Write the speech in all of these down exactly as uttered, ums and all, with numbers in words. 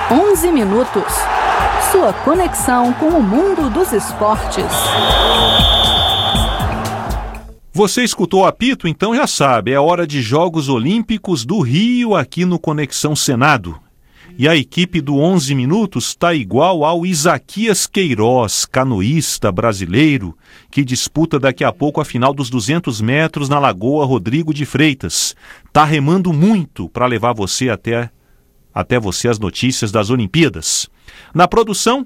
onze minutos. Sua conexão com o mundo dos esportes. Você escutou o apito? Então já sabe, é hora de Jogos Olímpicos do Rio aqui no Conexão Senado. E a equipe do onze minutos está igual ao Isaquias Queiroz, canoísta brasileiro, que disputa daqui a pouco a final dos duzentos metros na Lagoa Rodrigo de Freitas. Está remando muito para levar você até, até você as notícias das Olimpíadas. Na produção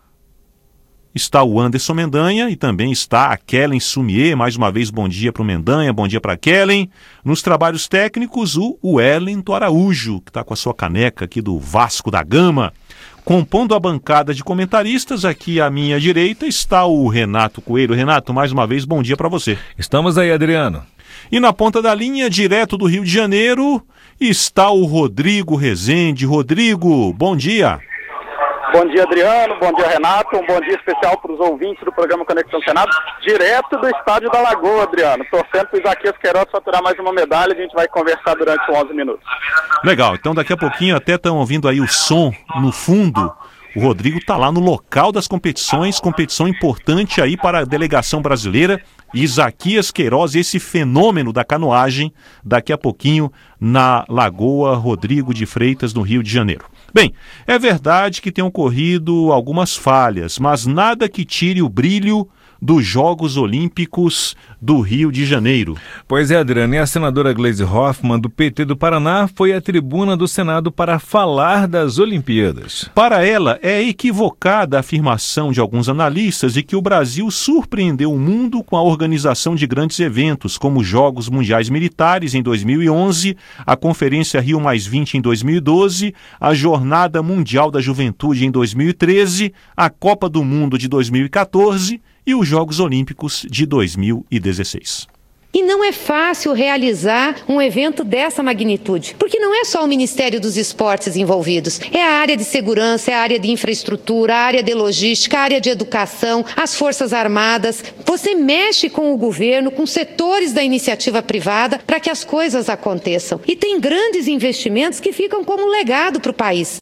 está o Anderson Mendanha e também está a Kellen Sumier. Mais uma vez, bom dia para o Mendanha, bom dia para a Kellen. Nos trabalhos técnicos, o Wellington Araújo, que está com a sua caneca aqui do Vasco da Gama. Compondo a bancada de comentaristas, aqui à minha direita está o Renato Coelho. Renato, mais uma vez, bom dia para você. Estamos aí, Adriano. E na ponta da linha, direto do Rio de Janeiro, está o Rodrigo Rezende. Rodrigo, bom dia. Bom dia, Adriano. Bom dia, Renato. Um bom dia especial para os ouvintes do programa Conexão Senado, direto do estádio da Lagoa, Adriano. Torcendo para o Isaquias Queiroz faturar mais uma medalha. A gente vai conversar durante onze minutos. Legal. Então, daqui a pouquinho, até estão ouvindo aí o som no fundo. O Rodrigo está lá no local das competições, competição importante aí para a delegação brasileira. Isaquias Queiroz, esse fenômeno da canoagem, daqui a pouquinho na Lagoa Rodrigo de Freitas, no Rio de Janeiro. Bem, é verdade que tem ocorrido algumas falhas, mas nada que tire o brilho dos Jogos Olímpicos do Rio de Janeiro. Pois é, Adriano, e a senadora Gleisi Hoffmann, do P T do Paraná, foi à tribuna do Senado para falar das Olimpíadas. Para ela, é equivocada a afirmação de alguns analistas de que o Brasil surpreendeu o mundo com a organização de grandes eventos, como os Jogos Mundiais Militares em dois mil e onze, a Conferência Rio mais vinte em dois mil e doze, a Jornada Mundial da Juventude em dois mil e treze, a Copa do Mundo de dois mil e quatorze e os Jogos Olímpicos de dois mil e dezesseis. E não é fácil realizar um evento dessa magnitude, porque não é só o Ministério dos Esportes envolvidos, é a área de segurança, é a área de infraestrutura, a área de logística, a área de educação, as Forças Armadas. Você mexe com o governo, com setores da iniciativa privada para que as coisas aconteçam. E tem grandes investimentos que ficam como legado para o país.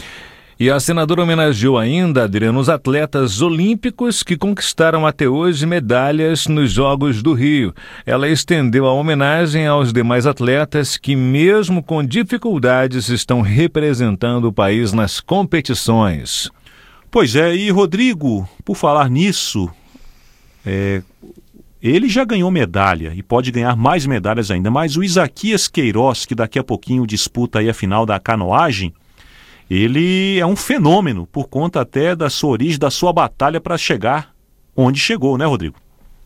E a senadora homenageou ainda, Adriano, os atletas olímpicos que conquistaram até hoje medalhas nos Jogos do Rio. Ela estendeu a homenagem aos demais atletas que, mesmo com dificuldades, estão representando o país nas competições. Pois é, e Rodrigo, por falar nisso, é, ele já ganhou medalha e pode ganhar mais medalhas ainda, mas o Isaquias Queiroz, que daqui a pouquinho disputa aí a final da canoagem, ele é um fenômeno por conta até da sua origem, da sua batalha para chegar onde chegou, né, Rodrigo?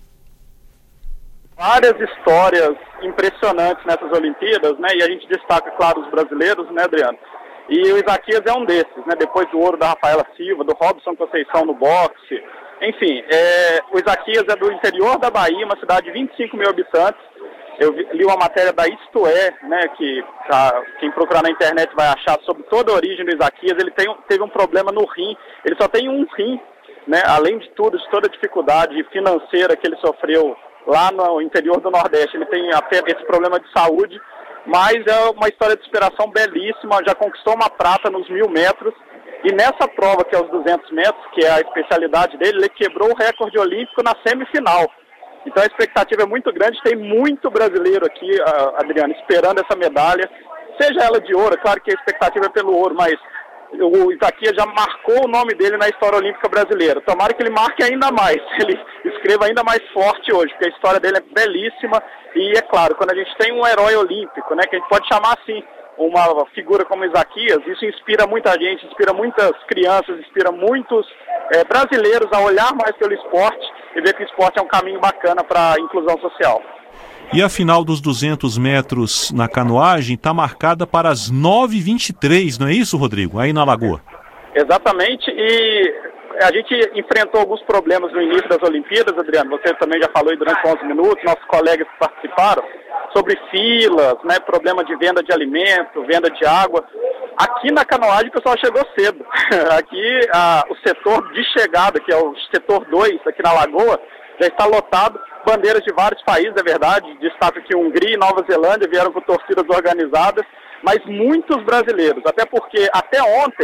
Várias histórias impressionantes nessas Olimpíadas, né? E a gente destaca, claro, os brasileiros, né, Adriano? E o Isaquias é um desses, né? Depois do ouro da Rafaela Silva, do Robson Conceição no boxe. Enfim, é... o Isaquias é do interior da Bahia, uma cidade de vinte e cinco mil habitantes. Eu li uma matéria da Isto É, né, que tá, quem procurar na internet vai achar sobre toda a origem do Isaquias. Ele tem, teve um problema no rim, ele só tem um rim, né, além de tudo, de toda a dificuldade financeira que ele sofreu lá no interior do Nordeste. Ele tem esse problema de saúde, mas é uma história de inspiração belíssima, já conquistou uma prata nos mil metros, e nessa prova, que é os duzentos metros, que é a especialidade dele, ele quebrou o recorde olímpico na semifinal. Então a expectativa é muito grande, tem muito brasileiro aqui, Adriano, esperando essa medalha, seja ela de ouro, claro que a expectativa é pelo ouro, mas o Isaquias já marcou o nome dele na história olímpica brasileira. Tomara que ele marque ainda mais, ele escreva ainda mais forte hoje, porque a história dele é belíssima e, é claro, quando a gente tem um herói olímpico, né, que a gente pode chamar assim, uma figura como Isaquias, isso inspira muita gente, inspira muitas crianças, inspira muitos é, brasileiros a olhar mais pelo esporte e ver que o esporte é um caminho bacana para a inclusão social. E a final dos duzentos metros na canoagem está marcada para as nove e vinte e três, não é isso, Rodrigo? Aí na Lagoa. Exatamente, e a gente enfrentou alguns problemas no início das Olimpíadas, Adriano, você também já falou aí durante onze minutos, nossos colegas que participaram, sobre filas, né, problema de venda de alimento, venda de água. Aqui na canoagem o pessoal chegou cedo. Aqui a, o setor de chegada, que é o setor dois aqui na Lagoa, já está lotado. Bandeiras de vários países, é verdade. Destaca que Hungria e Nova Zelândia vieram com torcidas organizadas, mas muitos brasileiros. Até porque até ontem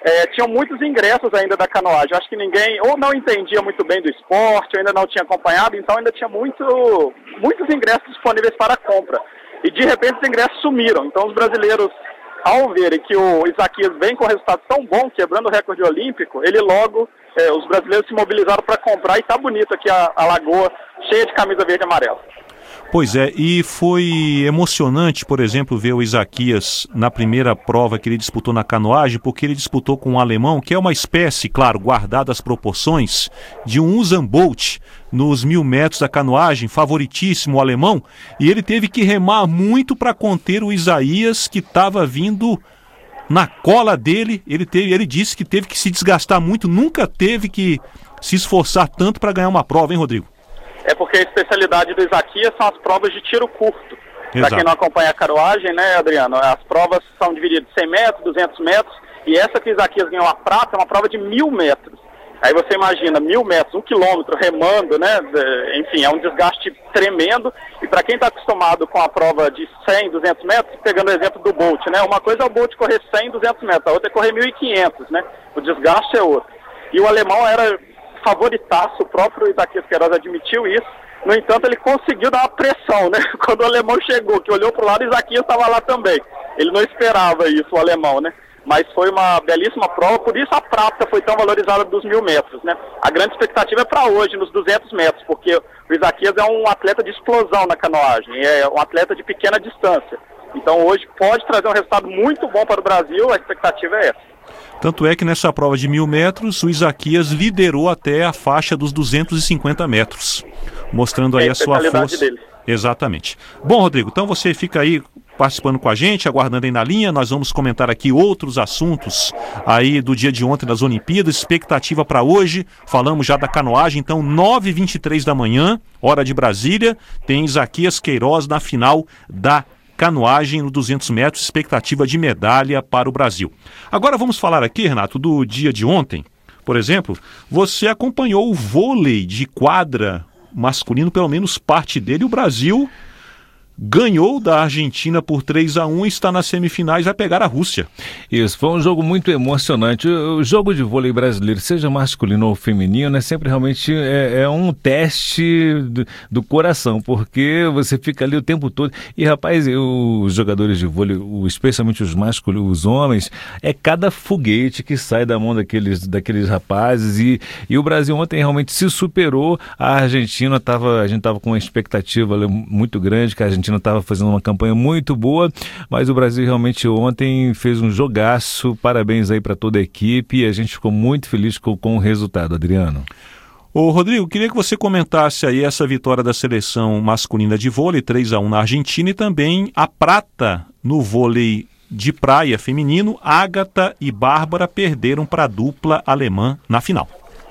é, tinham muitos ingressos ainda da canoagem. Eu acho que ninguém ou não entendia muito bem do esporte, ou ainda não tinha acompanhado, então ainda tinha muito, muitos ingressos disponíveis para compra. E de repente os ingressos sumiram. Então os brasileiros, ao verem que o Isaquias vem com resultado tão bom, quebrando o recorde olímpico, ele logo, é, os brasileiros se mobilizaram para comprar, e tá bonito aqui a, a lagoa, cheia de camisa verde e amarela. Pois é, e foi emocionante, por exemplo, ver o Isaquias na primeira prova que ele disputou na canoagem, porque ele disputou com um alemão, que é uma espécie, claro, guardada as proporções, de um Usain Bolt nos mil metros da canoagem, favoritíssimo o alemão, e ele teve que remar muito para conter o Isaías, que estava vindo na cola dele. Ele, teve, ele disse que teve que se desgastar muito, nunca teve que se esforçar tanto para ganhar uma prova, hein, Rodrigo? É porque a especialidade do Isaquias são as provas de tiro curto. Para quem não acompanha a canoagem, né, Adriano, as provas são divididas em cem metros, duzentos metros, e essa que o Isaquias ganhou a prata é uma prova de mil metros. Aí você imagina, mil metros, um quilômetro, remando, né, enfim, é um desgaste tremendo. E para quem está acostumado com a prova de cem, duzentos metros, pegando o exemplo do Bolt, né, uma coisa é o Bolt correr cem, duzentos metros, a outra é correr mil e quinhentos, né, o desgaste é outro. E o alemão era favoritaço, o próprio Isaquias Queiroz admitiu isso. No entanto, ele conseguiu dar uma pressão, né? Quando o alemão chegou, que olhou para o lado, o Isaquias estava lá também. Ele não esperava isso, o alemão, né? Mas foi uma belíssima prova, por isso a prata foi tão valorizada dos mil metros, né? A grande expectativa é para hoje, nos duzentos metros, porque o Isaquias é um atleta de explosão na canoagem, é um atleta de pequena distância. Então hoje pode trazer um resultado muito bom para o Brasil, a expectativa é essa. Tanto é que nessa prova de mil metros, o Isaquias liderou até a faixa dos duzentos e cinquenta metros, mostrando aí é a, a sua força. Dele. Exatamente. Bom, Rodrigo, então você fica aí participando com a gente, aguardando aí na linha. Nós vamos comentar aqui outros assuntos aí do dia de ontem das Olimpíadas, expectativa para hoje. Falamos já da canoagem, então nove e vinte e três da manhã, hora de Brasília, tem Isaquias Queiroz na final da canoagem no duzentos metros, expectativa de medalha para o Brasil. Agora vamos falar aqui, Renato, do dia de ontem. Por exemplo, você acompanhou o vôlei de quadra masculino, pelo menos parte dele. O Brasil ganhou da Argentina por três a um e está nas semifinais, vai pegar a Rússia. Isso, foi um jogo muito emocionante. O jogo de vôlei brasileiro, seja masculino ou feminino, é sempre realmente é, é um teste do, do coração, porque você fica ali o tempo todo. E, rapaz, os jogadores de vôlei, especialmente os masculinos, os homens, é cada foguete que sai da mão daqueles, daqueles rapazes. E, e o Brasil ontem realmente se superou. A Argentina tava, a gente estava com uma expectativa muito grande, que a Argentina estava fazendo uma campanha muito boa, mas o Brasil realmente ontem fez um jogaço. Parabéns aí para toda a equipe, e a gente ficou muito feliz com, com o resultado, Adriano. Ô Rodrigo, queria que você comentasse aí essa vitória da seleção masculina de vôlei, três a um na Argentina, e também a prata no vôlei de praia feminino. Ágata e Bárbara perderam para a dupla alemã na final.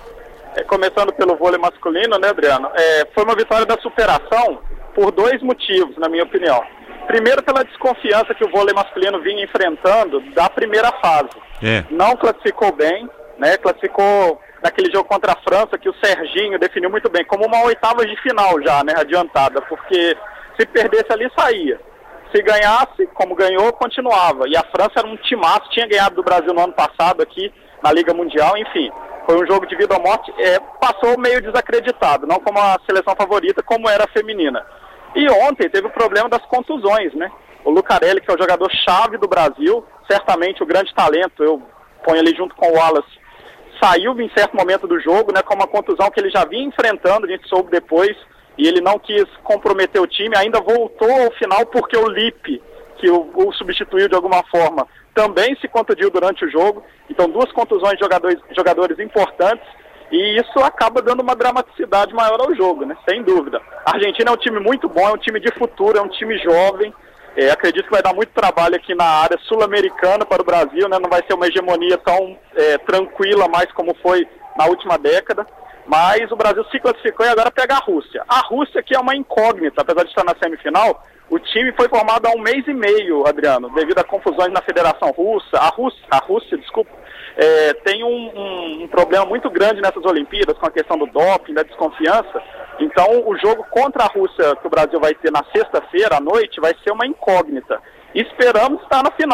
É, começando pelo vôlei masculino, né, Adriano? É, foi uma vitória da superação por dois motivos, na minha opinião. Primeiro, pela desconfiança que o vôlei masculino vinha enfrentando da primeira fase. É. Não classificou bem, né? Classificou naquele jogo contra a França, que o Serginho definiu muito bem, como uma oitava de final já, né? Adiantada, porque se perdesse ali, saía. Se ganhasse, como ganhou, continuava. E a França era um timaço, tinha ganhado do Brasil no ano passado aqui, na Liga Mundial, enfim. Foi um jogo de vida ou morte, é, passou meio desacreditado, não como a seleção favorita, como era a feminina. E ontem teve o problema das contusões, né? O Lucarelli, que é o jogador-chave do Brasil, certamente o grande talento, eu ponho ali junto com o Wallace, saiu em certo momento do jogo, né, com uma contusão que ele já vinha enfrentando, a gente soube depois, e ele não quis comprometer o time, ainda voltou ao final porque o Lippe, que o, o substituiu de alguma forma, também se contundiu durante o jogo. Então duas contusões de jogadores, jogadores importantes, e isso acaba dando uma dramaticidade maior ao jogo, né? Sem dúvida. A Argentina é um time muito bom, é um time de futuro, é um time jovem. É, acredito que vai dar muito trabalho aqui na área sul-americana para o Brasil, né? Não vai ser uma hegemonia tão é, tranquila mais como foi na última década. Mas o Brasil se classificou e agora pega a Rússia. A Rússia, que é uma incógnita, apesar de estar na semifinal, o time foi formado há um mês e meio, Adriano, devido a confusões na Federação Russa. A Rússia, a Rússia desculpa, é, tem um, um, um problema muito grande nessas Olimpíadas com a questão do doping, da desconfiança. Então, o jogo contra a Rússia que o Brasil vai ter na sexta-feira à noite vai ser uma incógnita. Esperamos estar na final.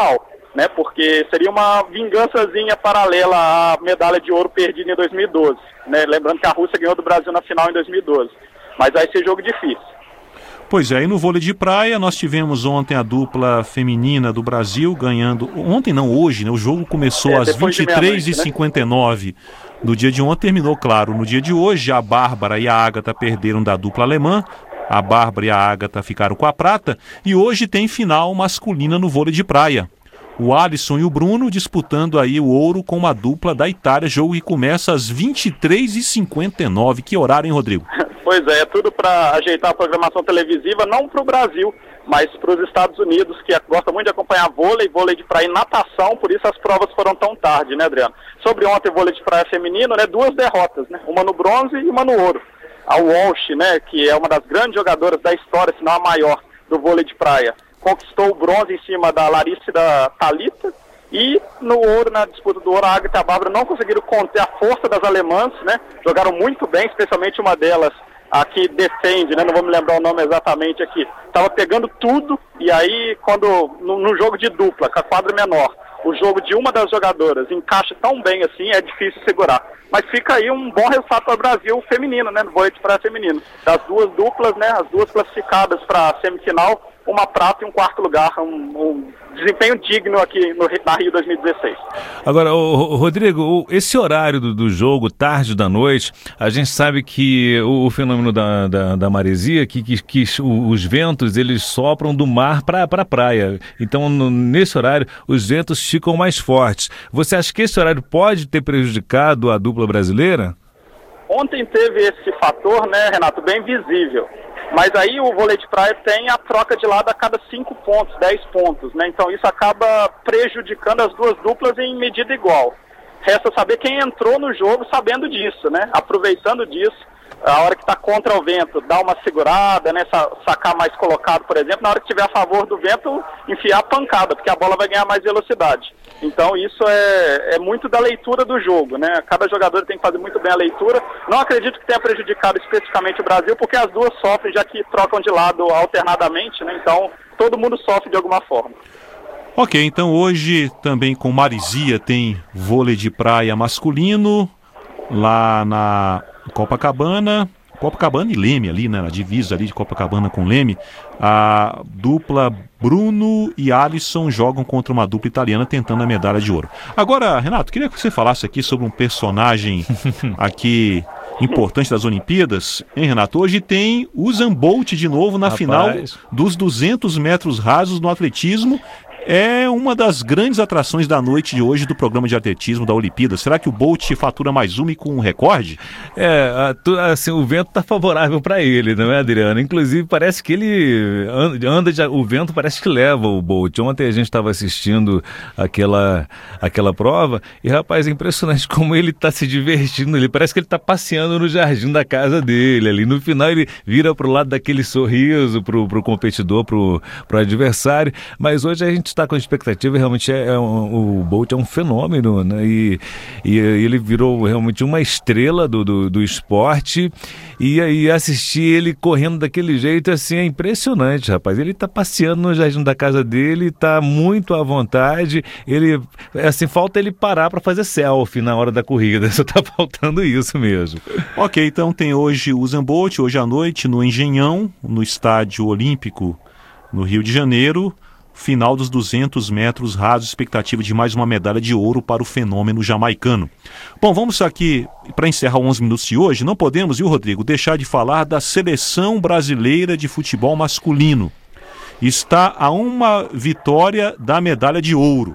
né, porque seria uma vingançazinha paralela à medalha de ouro perdida em dois mil e doze, né, lembrando que a Rússia ganhou do Brasil na final em dois mil e doze, mas vai ser jogo difícil. Pois é, e no vôlei de praia nós tivemos ontem a dupla feminina do Brasil ganhando, ontem não, hoje, né, o jogo começou é, às vinte e três e cinquenta e nove, né? No dia de ontem terminou, claro, no dia de hoje a Bárbara e a Ágata perderam da dupla alemã, a Bárbara e a Ágata ficaram com a prata, e hoje tem final masculina no vôlei de praia. O Alisson e o Bruno disputando aí o ouro com uma dupla da Itália, jogo que começa às vinte e três e cinquenta e nove. Que horário, hein, Rodrigo? Pois é, é tudo para ajeitar a programação televisiva, não para o Brasil, mas para os Estados Unidos, que gostam muito de acompanhar vôlei, vôlei de praia e natação, por isso as provas foram tão tarde, né, Adriano? Sobre ontem, vôlei de praia feminino, né, duas derrotas, né, uma no bronze e uma no ouro. A Walsh, né, que é uma das grandes jogadoras da história, se não a maior, do vôlei de praia, conquistou o bronze em cima da Larissa e da Thalita, e no ouro, na disputa do ouro, a Ágata e a Bárbara não conseguiram conter a força das alemãs, né, jogaram muito bem, especialmente uma delas, a que defende, né, não vou me lembrar o nome exatamente aqui, estava pegando tudo, e aí quando, no, no jogo de dupla, com a quadra menor, o jogo de uma das jogadoras encaixa tão bem assim, é difícil segurar. Mas fica aí um bom resultado para o Brasil feminino, né, no vôlei de praia feminino. Das duas duplas, né, as duas classificadas para a semifinal, uma prata e um quarto lugar, um, um desempenho digno aqui no, na Rio dois mil e dezesseis. Agora, o, o Rodrigo, esse horário do, do jogo, tarde da noite, a gente sabe que o, o fenômeno da, da, da maresia, que, que, que os ventos eles sopram do mar para a pra praia. Então, no, nesse horário, os ventos ficam mais fortes. Você acha que esse horário pode ter prejudicado a dupla brasileira? Ontem teve esse fator, né, Renato, bem visível. Mas aí o vôlei de praia tem a troca de lado a cada cinco pontos, dez pontos, né? Então isso acaba prejudicando as duas duplas em medida igual. Resta saber quem entrou no jogo sabendo disso, né? Aproveitando disso, a hora que está contra o vento, dar uma segurada, né? Sacar mais colocado, por exemplo. Na hora que estiver a favor do vento, enfiar a pancada, porque a bola vai ganhar mais velocidade. Então isso é, é muito da leitura do jogo, né? Cada jogador tem que fazer muito bem a leitura. Não acredito que tenha prejudicado especificamente o Brasil, porque as duas sofrem, já que trocam de lado alternadamente, né? Então todo mundo sofre de alguma forma. Ok, então hoje também com maresia tem vôlei de praia masculino lá na Copacabana. Copacabana e Leme ali, né, na divisa ali de Copacabana com Leme, a dupla Bruno e Alisson jogam contra uma dupla italiana tentando a medalha de ouro. Agora, Renato, queria que você falasse aqui sobre um personagem aqui importante das Olimpíadas, hein, Renato? Hoje tem o Usain Bolt de novo na Rapaz. final dos duzentos metros rasos no atletismo. É uma das grandes atrações da noite de hoje do programa de atletismo da Olimpíada. Será que o Bolt fatura mais uma e com um recorde? É, assim, o vento está favorável para ele, não é, Adriano? Inclusive, parece que ele anda, de, o vento parece que leva o Bolt. Ontem a gente estava assistindo aquela, aquela prova e, rapaz, é impressionante como ele está se divertindo. Ele parece que ele está passeando no jardim da casa dele. Ali no final ele vira para o lado daquele sorriso para o competidor, para o adversário. Mas hoje a gente está com a expectativa, realmente é, é um, o Bolt é um fenômeno, né? E, e ele virou realmente uma estrela do, do, do esporte, e aí assistir ele correndo daquele jeito assim é impressionante, rapaz. Ele tá passeando no jardim da casa dele, tá muito à vontade, ele, assim, falta ele parar para fazer selfie na hora da corrida, só tá faltando isso mesmo. Ok, então tem hoje o Usain Bolt, hoje à noite no Engenhão, no Estádio Olímpico no Rio de Janeiro, final dos duzentos metros rasos, expectativa de mais uma medalha de ouro para o fenômeno jamaicano. Bom, vamos aqui, para encerrar onze minutos de hoje, não podemos, viu, Rodrigo, deixar de falar da seleção brasileira de futebol masculino. Está a uma vitória da medalha de ouro.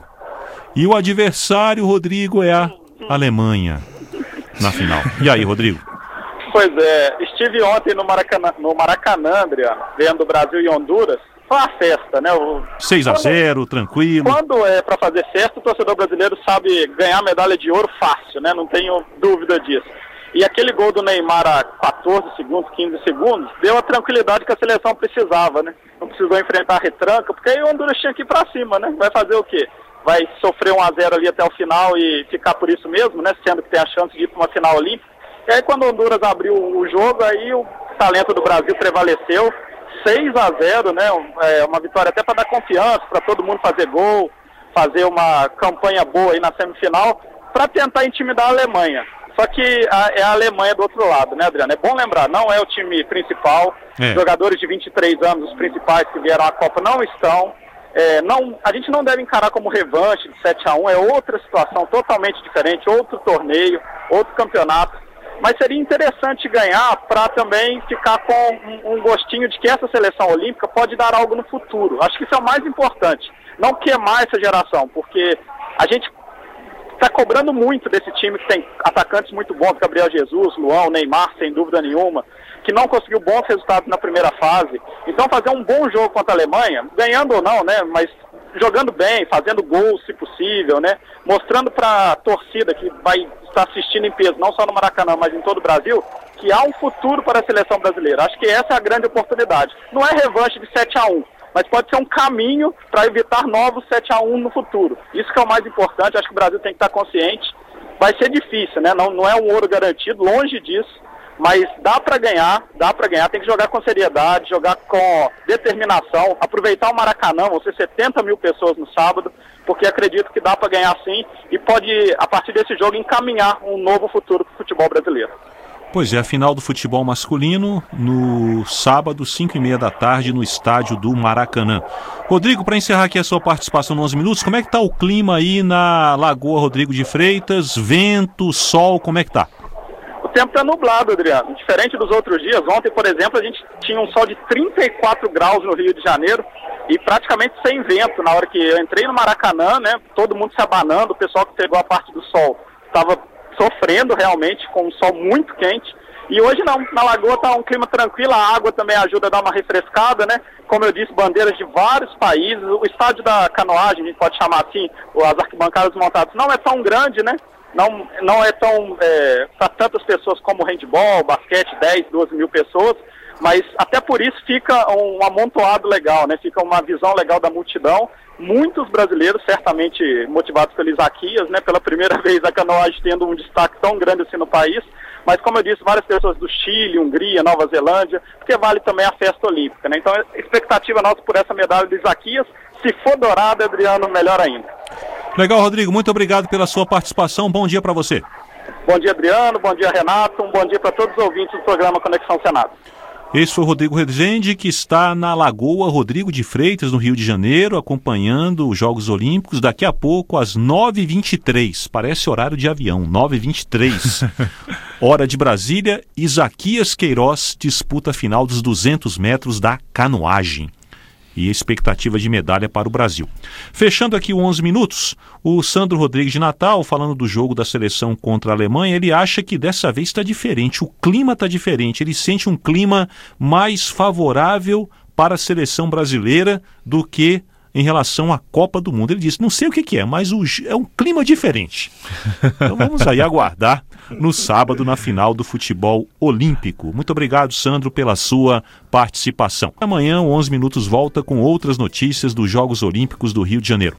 E o adversário, Rodrigo, é a Alemanha na final. E aí, Rodrigo? Pois é, estive ontem no Maracanã, no Maracanã, Adriano, vendo Brasil e Honduras. Foi uma festa, né? O... seis a zero, tranquilo. Quando é para fazer festa, o torcedor brasileiro sabe ganhar medalha de ouro fácil, né? Não tenho dúvida disso. E aquele gol do Neymar a quatorze segundos, quinze segundos, deu a tranquilidade que a seleção precisava, né? Não precisou enfrentar a retranca, porque aí o Honduras tinha que ir para cima, né? Vai fazer o quê? Vai sofrer um a zero ali até o final e ficar por isso mesmo, né? Sendo que tem a chance de ir para uma final olímpica. E aí quando o Honduras abriu o jogo, aí o talento do Brasil prevaleceu. seis a zero, né? É uma vitória até para dar confiança, para todo mundo fazer gol. fazer uma campanha boa aí na semifinal para tentar intimidar a Alemanha. Só que a, é a Alemanha do outro lado, né, Adriano? É bom lembrar, não é o time principal, é. Jogadores de vinte e três anos, os principais que vieram à Copa não estão. É, não, a gente não deve encarar como revanche de sete a um, é outra situação totalmente diferente, outro torneio, outro campeonato. Mas seria interessante ganhar para também ficar com um, um gostinho de que essa seleção olímpica pode dar algo no futuro. Acho que isso é o mais importante. Não queimar essa geração, porque a gente está cobrando muito desse time que tem atacantes muito bons, Gabriel Jesus, Luan, Neymar, sem dúvida nenhuma, que não conseguiu bons resultados na primeira fase. Então fazer um bom jogo contra a Alemanha, ganhando ou não, né, mas jogando bem, fazendo gols se possível, né, mostrando para a torcida que vai estar assistindo em peso, não só no Maracanã, mas em todo o Brasil, que há um futuro para a seleção brasileira. Acho que essa é a grande oportunidade. Não é revanche de sete a um, mas pode ser um caminho para evitar novos sete a um no futuro. Isso que é o mais importante, acho que o Brasil tem que estar consciente. Vai ser difícil, né? Não, não é um ouro garantido, longe disso, mas dá para ganhar, dá para ganhar, tem que jogar com seriedade, jogar com determinação, aproveitar o Maracanã, vão ser setenta mil pessoas no sábado, porque acredito que dá para ganhar sim e pode, a partir desse jogo, encaminhar um novo futuro para o futebol brasileiro. Pois é, a final do futebol masculino no sábado, cinco e meia da tarde, no estádio do Maracanã. Rodrigo, para encerrar aqui a sua participação nos onze minutos, como é que está o clima aí na Lagoa Rodrigo de Freitas? Vento, sol, como é que está? O tempo está nublado, Adriano. Diferente dos outros dias, ontem, por exemplo, a gente tinha um sol de trinta e quatro graus no Rio de Janeiro e praticamente sem vento. Na hora que eu entrei no Maracanã, né, todo mundo se abanando, o pessoal que pegou a parte do sol estava sofrendo realmente com um sol muito quente. E hoje não, na Lagoa está um clima tranquilo, a água também ajuda a dar uma refrescada, né? Como eu disse, bandeiras de vários países. O estádio da canoagem, a gente pode chamar assim, as arquibancadas montadas, não é tão grande, né? Não, não é tão é, para tantas pessoas como handball, basquete, dez, doze mil pessoas, mas até por isso fica um amontoado legal, né? Fica uma visão legal da multidão. Muitos brasileiros, certamente motivados pelo Isaquias, né? Pela primeira vez a canoagem tendo um destaque tão grande assim no país. Mas, como eu disse, várias pessoas do Chile, Hungria, Nova Zelândia, porque vale também a festa olímpica, né? Então, a expectativa nossa por essa medalha do Isaquias, se for dourada, Adriano, melhor ainda. Legal, Rodrigo. Muito obrigado pela sua participação. Bom dia para você. Bom dia, Adriano. Bom dia, Renato. Um bom dia para todos os ouvintes do programa Conexão Senado. Esse foi o Rodrigo Rezende, que está na Lagoa Rodrigo de Freitas, no Rio de Janeiro, acompanhando os Jogos Olímpicos. Daqui a pouco, às nove e vinte e três, parece horário de avião, nove e vinte e três, hora de Brasília, Isaquias Queiroz disputa a final dos duzentos metros da canoagem. E expectativa de medalha para o Brasil. Fechando aqui o onze minutos, o Sandro Rodrigues de Natal, falando do jogo da seleção contra a Alemanha, ele acha que dessa vez está diferente, o clima está diferente, ele sente um clima mais favorável para a seleção brasileira do que em relação à Copa do Mundo. Ele disse, não sei o que, que é, mas o, é um clima diferente. Então vamos aí aguardar no sábado na final do futebol olímpico. Muito obrigado, Sandro, pela sua participação. Amanhã, o onze minutos volta com outras notícias dos Jogos Olímpicos do Rio de Janeiro.